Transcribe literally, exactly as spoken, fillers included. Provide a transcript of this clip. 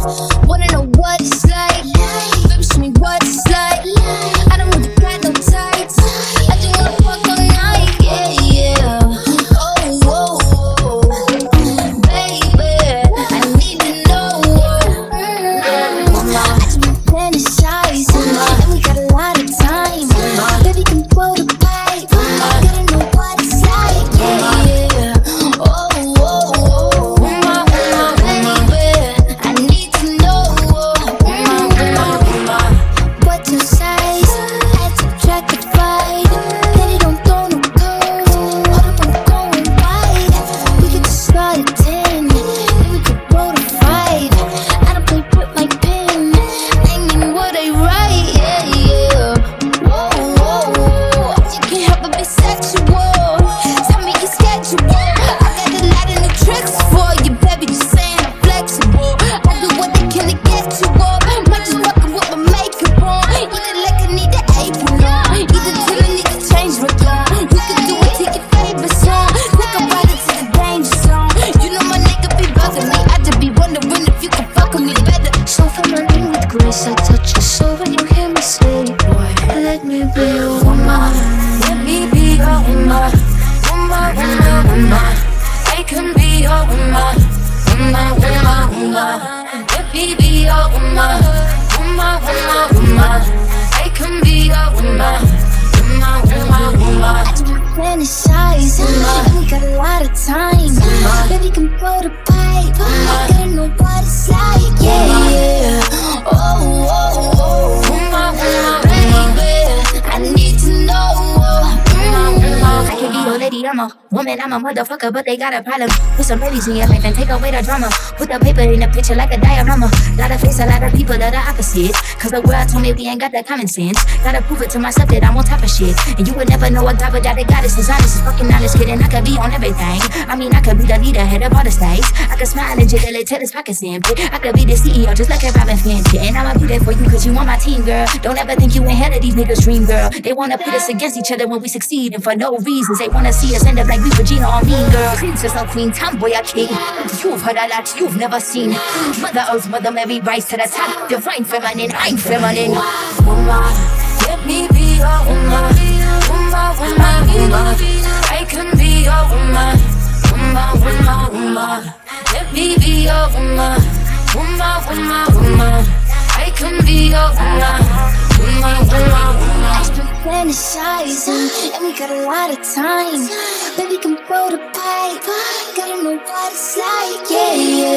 Wanna know what it's like? Baby, show me what it's like. I don't really got no tights. I just wanna fuck all night, yeah, yeah. Oh, oh, oh. Baby, I need to know. Mm. I just been fantasizing, and we got a lot of time. Baby, can blow the pipe. Gotta know what it's like, yeah, yeah. Oh, oh, oh. Baby, I need to know. What your size? Add, subtract, divide. Daddy don't throw no curve. Hold up, I'm going wide. We could just start at ten, then we could roll to five. I don't play with my pen. I mean what I write, yeah, yeah. Whoa, whoa, whoa. You can't help but be sexual. Tell me your schedule. I got a lot of new tricks for you, baby. Just saying I'm flexible. I do what I can to get you up. Might just walking with my makeup on. Either like I need the apron on. Either till I need to change my tone. We could do it, take your favorite song. Take a ride into the danger zone. You know my nigga be bugging me. I just be wondering if you can fuck with me better. So familiar with grace, I touch your soul when you hear me say, boy, let me be your woman. Let me be your woman, woman, woman, woman. I can be your woman, woman, woman, woman. Let me be your woman, woman, woman, woman. I can be your woman, woman, woman, woman. I just been fantasizing, and we got a lot of time. Baby, can blow the pipe. Gotta know what it's like, yeah, yeah. Oh, oh, oh. Woman, woman, woman. Baby, I need to know. I can be your lady, I'm a woman, I'm a motherfucker, but they got a problem. Put some babies in your life and take away the drama. Put the paper in the picture like a diorama. Gotta face a lot of people that are opposites, cause the world told me we ain't got that common sense. Gotta prove it to myself that I'm on top of shit. And you would never know a guy without a goddess is honest, is fucking honest, kidding. I could be on everything. I mean, I could be the leader, head of all the states. I could smile and jiggle it till his pockets empty. I could be the C E O just like a Robin Fenty. And I'ma be there for you cause you on my team, girl. Don't ever think you ain't hell of these niggas' dream, girl. They wanna pit us against each other when we succeed, and for no reasons. They wanna see us end up like we Regina or Mean Girl. Princess or queen, tomboy or king. You've heard a lot you've never seen. Mother Earth, Mother Mary, rise to the top. Divine feminine, I'm feminine. Woman, let me be your woman, woman, woman, woman. I can be your woman, woman, woman, woman. Let me be your woman, woman, woman, woman. I can be your woman, woman, woman, woman. I just been fantasizing, and we got a lot of time. Baby, can blow the pipe. Gotta know what it's like, yeah, yeah.